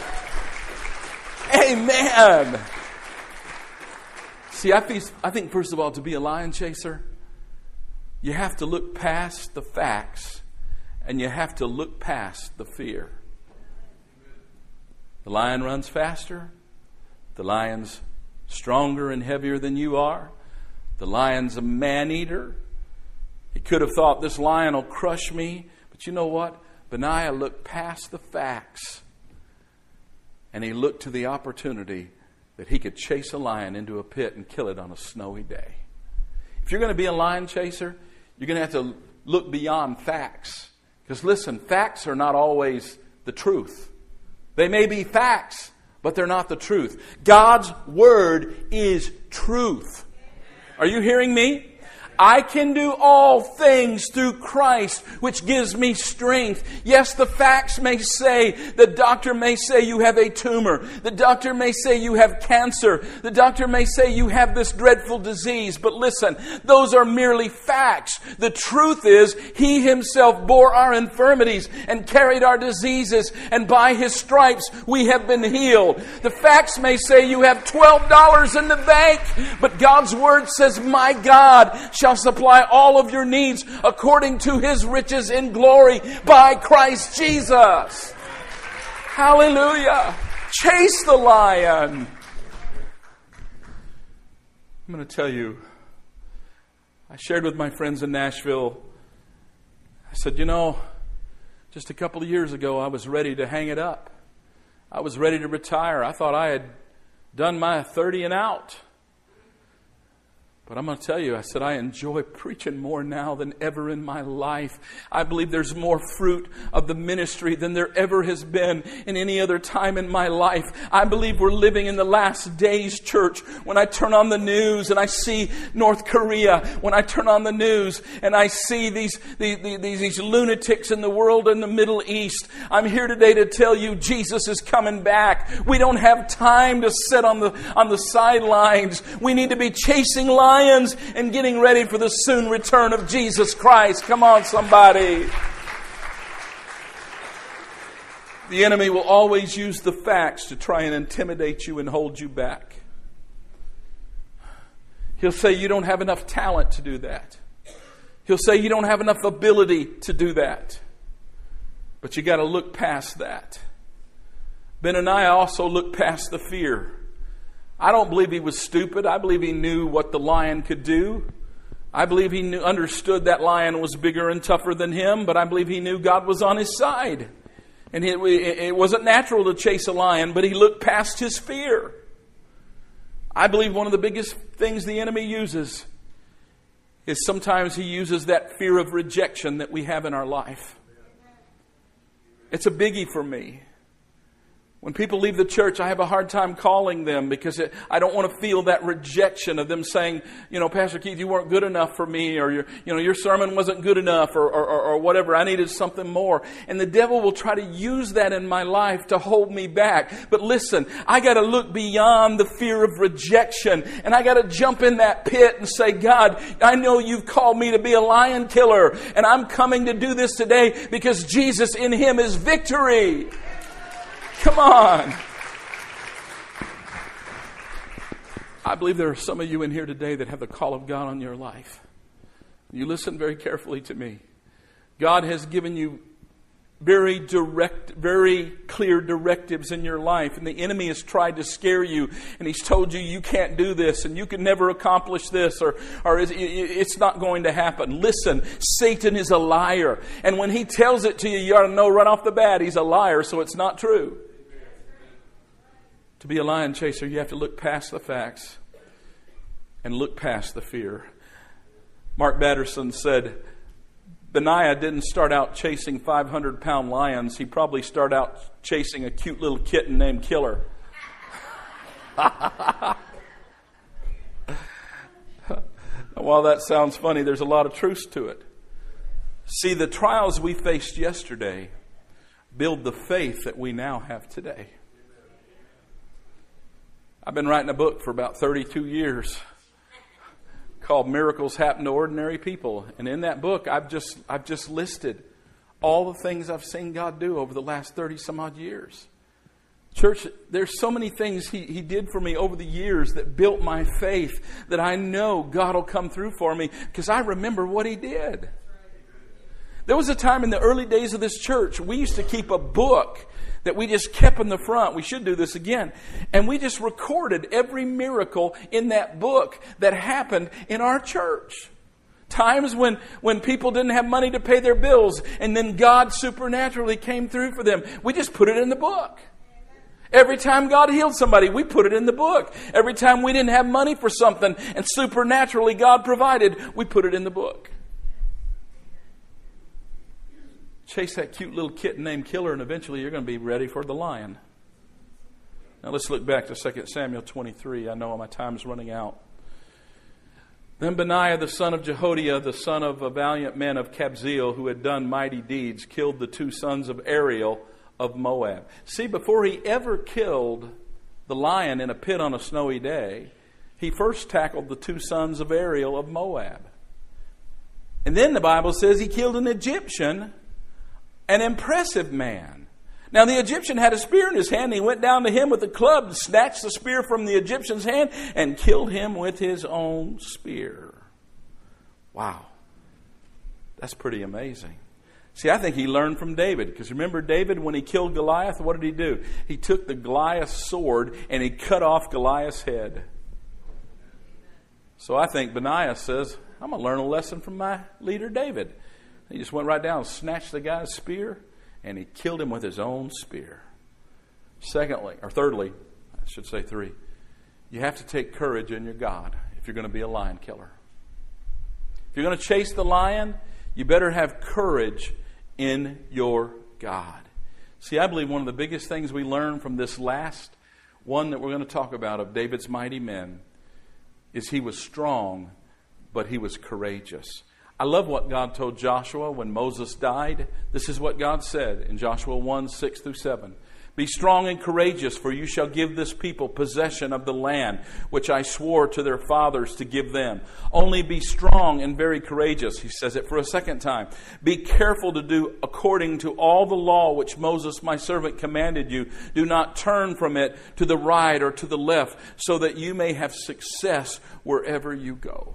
Amen! See, I think first of all, to be a lion chaser, you have to look past the facts and you have to look past the fear. The lion runs faster. The lion's stronger and heavier than you are. The lion's a man-eater. He could have thought, this lion will crush me. But you know what? Benaiah looked past the facts and he looked to the opportunity that he could chase a lion into a pit and kill it on a snowy day. If you're going to be a lion chaser, you're going to have to look beyond facts. Because listen, facts are not always the truth. They may be facts, but they're not the truth. God's Word is truth. Are you hearing me? I can do all things through Christ, which gives me strength. Yes, the facts may say, the doctor may say you have a tumor. The doctor may say you have cancer. The doctor may say you have this dreadful disease. But listen, those are merely facts. The truth is, He Himself bore our infirmities and carried our diseases. And by His stripes, we have been healed. The facts may say you have $12 in the bank. But God's Word says, my God shall supply all of your needs according to His riches in glory by Christ Jesus. Hallelujah. Chase the lion. I'm going to tell you, I shared with my friends in Nashville. I said, just a couple of years ago, I was ready to hang it up. I was ready to retire. I thought I had done my 30 and out. But I'm going to tell you, I said, I enjoy preaching more now than ever in my life. I believe there's more fruit of the ministry than there ever has been in any other time in my life. I believe we're living in the last days, church. When I turn on the news and I see North Korea, when I turn on the news and I see these lunatics in the world in the Middle East, I'm here today to tell you Jesus is coming back. We don't have time to sit on the sidelines. We need to be chasing lions and getting ready for the soon return of Jesus Christ. Come on, somebody. The enemy will always use the facts to try and intimidate you and hold you back. He'll say you don't have enough talent to do that. He'll say you don't have enough ability to do that. But you got to look past that. Benaiah also looked past the fear. I don't believe he was stupid. I believe he knew what the lion could do. I believe he understood that lion was bigger and tougher than him, but I believe he knew God was on his side. And it wasn't natural to chase a lion, but he looked past his fear. I believe one of the biggest things the enemy uses is sometimes he uses that fear of rejection that we have in our life. It's a biggie for me. When people leave the church, I have a hard time calling them because I don't want to feel that rejection of them saying, Pastor Keith, you weren't good enough for me, or your sermon wasn't good enough, or whatever. I needed something more. And the devil will try to use that in my life to hold me back. But listen, I got to look beyond the fear of rejection, and I got to jump in that pit and say, God, I know you've called me to be a lion killer, and I'm coming to do this today because Jesus in Him is victory. Come on. I believe there are some of you in here today that have the call of God on your life. You listen very carefully to me. God has given you very clear directives in your life. And the enemy has tried to scare you. And he's told you you can't do this. And you can never accomplish this. Or it's not going to happen. Listen, Satan is a liar. And when he tells it to you, you ought to know right off the bat he's a liar. So it's not true. To be a lion chaser, you have to look past the facts and look past the fear. Mark Batterson said, Benaiah didn't start out chasing 500-pound lions. He probably started out chasing a cute little kitten named Killer. While that sounds funny, there's a lot of truth to it. See, the trials we faced yesterday build the faith that we now have today. I've been writing a book for about 32 years called Miracles Happen to Ordinary People. And in that book, I've just listed all the things I've seen God do over the last 30 some odd years. Church, there's so many things He did for me over the years that built my faith that I know God will come through for me because I remember what He did. There was a time in the early days of this church, we used to keep a book that we just kept in the front. We should do this again. And we just recorded every miracle in that book that happened in our church. Times when people didn't have money to pay their bills and then God supernaturally came through for them. We just put it in the book. Every time God healed somebody, we put it in the book. Every time we didn't have money for something and supernaturally God provided, we put it in the book. Chase that cute little kitten named Killer, and eventually you're going to be ready for the lion. Now let's look back to 2 Samuel 23. I know my time's running out. Then Benaiah, the son of Jehoiada, the son of a valiant man of Kabzeel, who had done mighty deeds, killed the two sons of Ariel of Moab. See, before he ever killed the lion in a pit on a snowy day, he first tackled the two sons of Ariel of Moab. And then the Bible says he killed an Egyptian, an impressive man. Now the Egyptian had a spear in his hand. He went down to him with a club and snatched the spear from the Egyptian's hand and killed him with his own spear. Wow. That's pretty amazing. See, I think he learned from David. Because remember David, when he killed Goliath, what did he do? He took the Goliath's sword and he cut off Goliath's head. So I think Benaiah says, I'm going to learn a lesson from my leader David. He just went right down and snatched the guy's spear, and he killed him with his own spear. Thirdly, you have to take courage in your God if you're going to be a lion killer. If you're going to chase the lion, you better have courage in your God. See, I believe one of the biggest things we learn from this last one that we're going to talk about of David's mighty men is he was strong, but he was courageous. I love what God told Joshua when Moses died. This is what God said in Joshua 1, 6 through 7. Be strong and courageous, for you shall give this people possession of the land, which I swore to their fathers to give them. Only be strong and very courageous. He says it for a second time. Be careful to do according to all the law which Moses my servant commanded you. Do not turn from it to the right or to the left, so that you may have success wherever you go.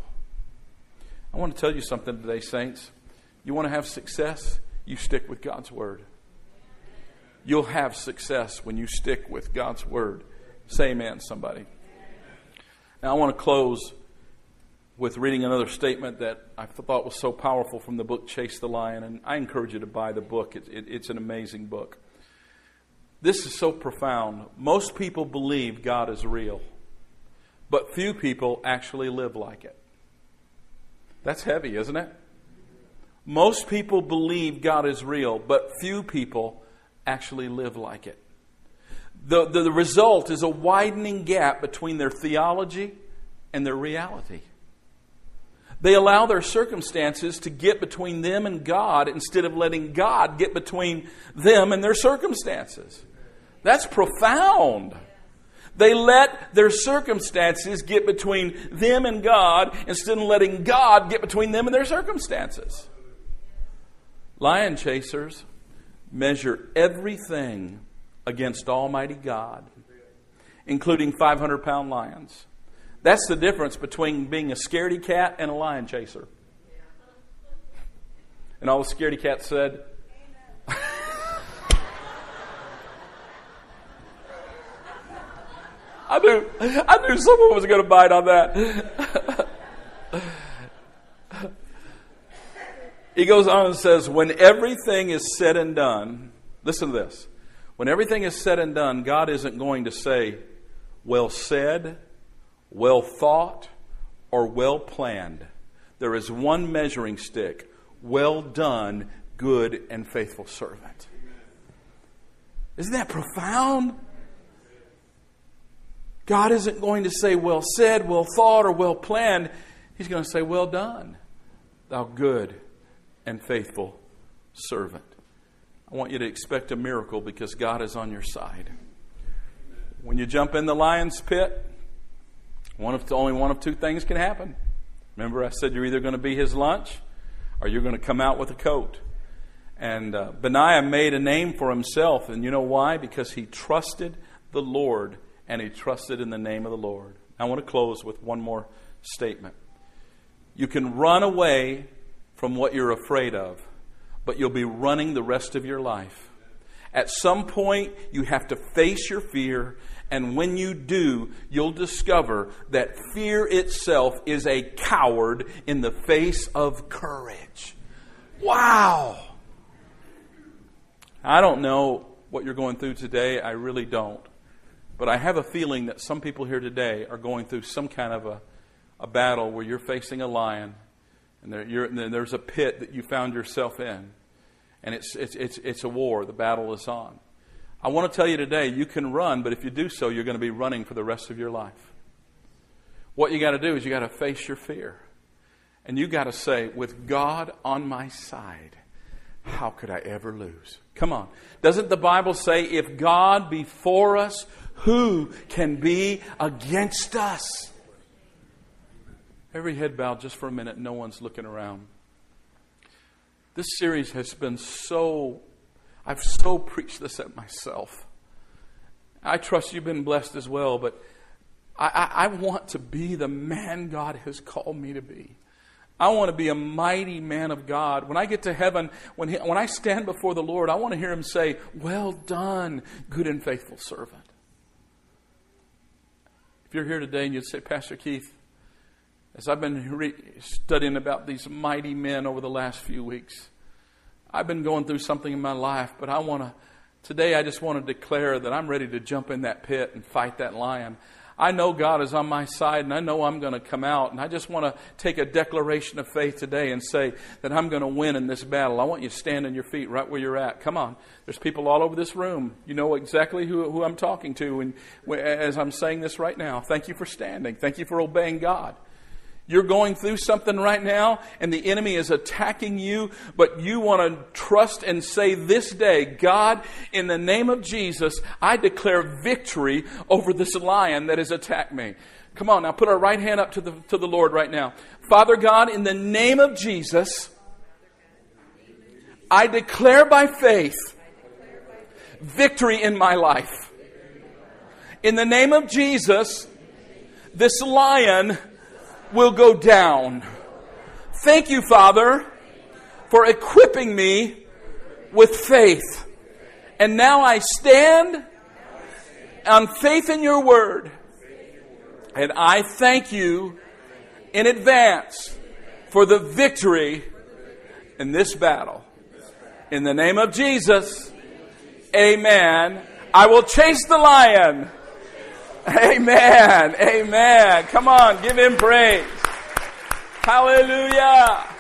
I want to tell you something today, saints. You want to have success? You stick with God's Word. You'll have success when you stick with God's Word. Say amen, somebody. Now I want to close with reading another statement that I thought was so powerful from the book Chase the Lion, and I encourage you to buy the book. It's an amazing book. This is so profound. Most people believe God is real, but few people actually live like it. That's heavy, isn't it? Most people believe God is real, but few people actually live like it. The result is a widening gap between their theology and their reality. They allow their circumstances to get between them and God instead of letting God get between them and their circumstances. That's profound. They let their circumstances get between them and God instead of letting God get between them and their circumstances. Lion chasers measure everything against Almighty God, including 500-pound lions. That's the difference between being a scaredy cat and a lion chaser. And all the scaredy cats said, I knew someone was going to bite on that. He goes on and says, when everything is said and done, listen to this. When everything is said and done, God isn't going to say, well said, well thought, or well planned. There is one measuring stick. Well done, good and faithful servant. Isn't that profound? God isn't going to say, well said, well thought, or well planned. He's going to say, well done, thou good and faithful servant. I want you to expect a miracle because God is on your side. When you jump in the lion's pit, only one of two things can happen. Remember, I said you're either going to be his lunch or you're going to come out with a coat. And Benaiah made a name for himself. And you know why? Because he trusted the Lord and he trusted in the name of the Lord. I want to close with one more statement. You can run away from what you're afraid of, but you'll be running the rest of your life. At some point, you have to face your fear, and when you do, you'll discover that fear itself is a coward in the face of courage. Wow! I don't know what you're going through today. I really don't. But I have a feeling that some people here today are going through some kind of a battle where you're facing a lion, and there's a pit that you found yourself in. And it's a war. The battle is on. I want to tell you today, you can run, but if you do so, you're going to be running for the rest of your life. What you got to do is you got to face your fear. And you got to say, with God on my side, how could I ever lose? Come on. Doesn't the Bible say, if God be for us, who can be against us? Every head bowed just for a minute. No one's looking around. This series has been I've so preached this at myself. I trust you've been blessed as well, but I want to be the man God has called me to be. I want to be a mighty man of God. When I get to heaven, when I stand before the Lord, I want to hear Him say, well done, good and faithful servant. If you're here today and you'd say, Pastor Keith, as I've been studying about these mighty men over the last few weeks, I've been going through something in my life, but today I just want to declare that I'm ready to jump in that pit and fight that lion. I know God is on my side, and I know I'm going to come out, and I just want to take a declaration of faith today and say that I'm going to win in this battle. I want you to stand on your feet right where you're at. Come on. There's people all over this room. You know exactly who I'm talking to and as I'm saying this right now. Thank you for standing. Thank you for obeying God. You're going through something right now and the enemy is attacking you, but you want to trust and say this day, God, in the name of Jesus, I declare victory over this lion that has attacked me. Come on, now put our right hand up to the Lord right now. Father God, in the name of Jesus, I declare by faith victory in my life. In the name of Jesus, this lion will go down. Thank you, Father, for equipping me with faith. And now I stand on faith in your word. And I thank you in advance for the victory in this battle. In the name of Jesus, amen. I will chase the lion. Amen. Amen. Come on, give him praise. Hallelujah.